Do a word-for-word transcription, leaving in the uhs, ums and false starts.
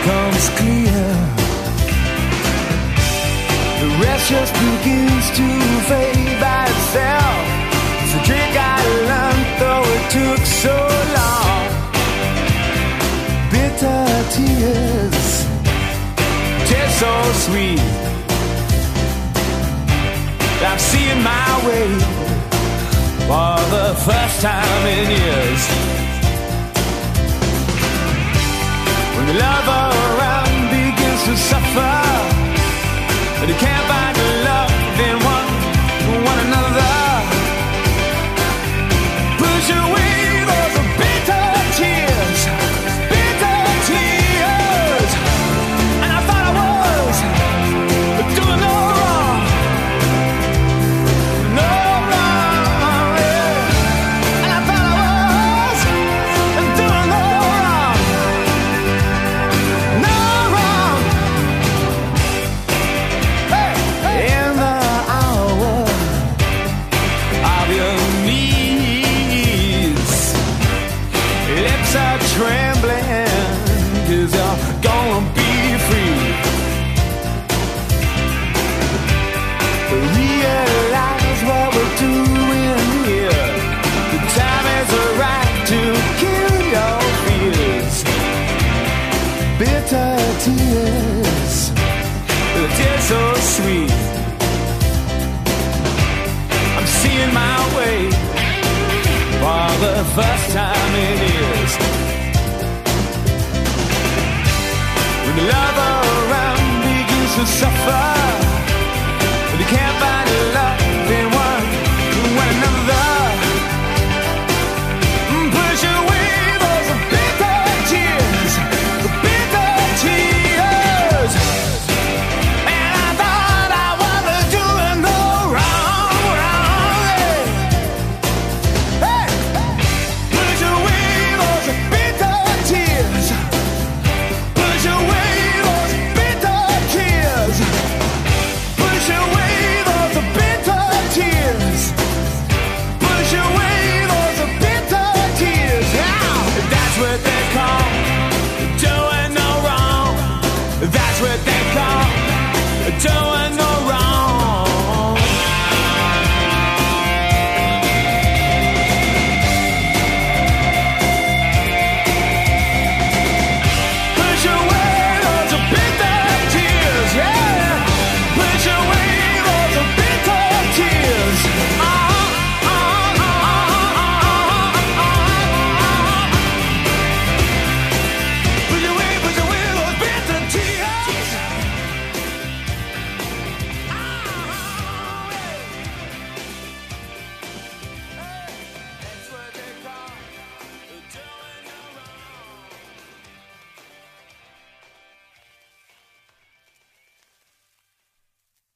becomes clear. The rest just begins to fade by itself. It's a drink I learned, though it took so long. Bitter tears taste so sweet. I'm seeing my way for the first time in years. When the love around begins to suffer, and you can't find the love in one, one another, push away those bitter tears, bitter tears. And I thought I was doing no wrong, no wrong, yeah. And I thought I was doing no wrong, no wrong. Hey, in the hour of your knees, lips are trembling, 'cause you're gonna be free. Realize what we're doing here. The time is right to kill your fears. Bitter tears, the tears so sweet. I'm seeing my way for the first time in years.